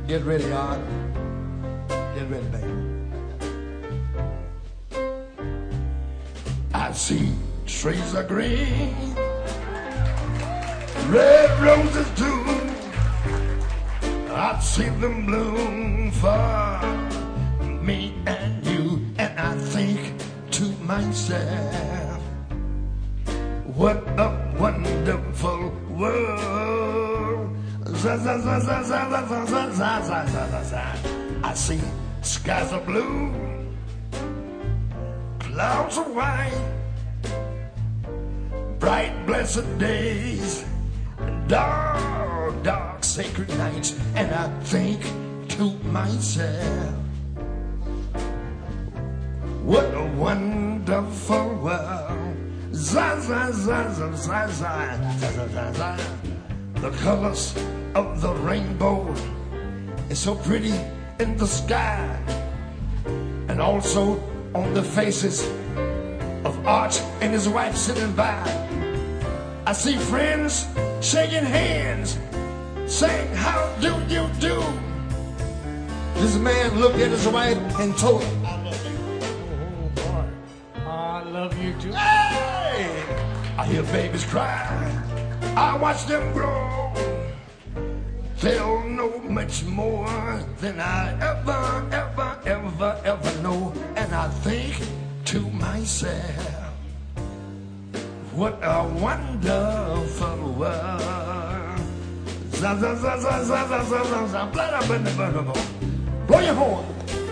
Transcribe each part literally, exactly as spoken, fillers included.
Get ready, Art. Get ready, baby. I see trees are green, red roses too. I see them bloom for me and you, and I think to myself, what a wonderful world. I see skies are blue, clouds are white, bright blessed days, dark, dark sacred nights, and I think to myself, what a wonderful world. Za, za, za, za, za, za, za, za, za. The colors of the rainbow is so pretty in the sky, and also on the faces of Art and his wife sitting by. I see friends shaking hands, saying, how do you do? This man looked at his wife and told her, I love you. Oh boy, I love you too. Hey! I hear babies cry, I watch them grow. They'll know much more than I ever, ever, ever, ever know. And I think to myself, what a wonderful world. Za, za, za, za, za, za, za, za, za. Blah, blah, blah, blah, blah, blah. Blow your horn.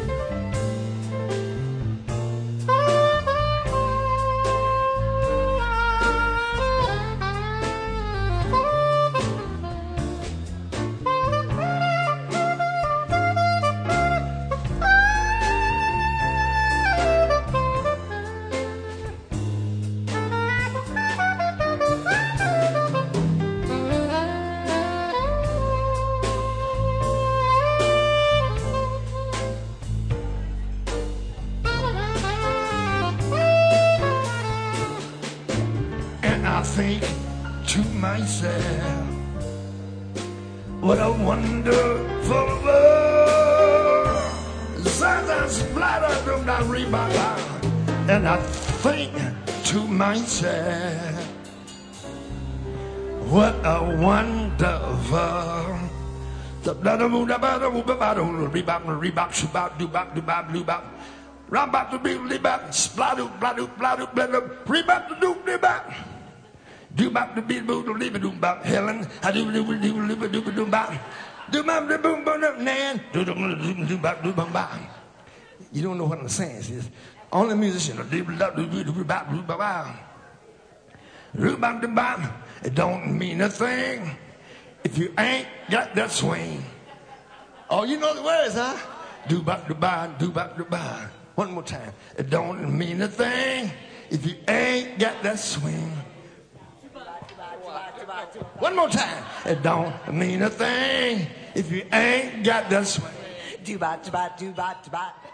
I think to myself, what a wonderful world. And I think to myself, what a wonderful. Do bop the beat boop the live do bop Helen I do do do do do do bop do bop the boom boom up nan do do do do bop do bop bop. You don't know what I'm saying, sis. Only musician do do do do do bop do bop do bop do bop. It don't mean a thing if you ain't got that swing. Oh, you know the words, huh? Do bop do bop do bop do bop. One more time. It don't mean a thing if you ain't got that swing. One more time. It don't mean a thing if you ain't got that swing. Do ba do ba do ba do ba.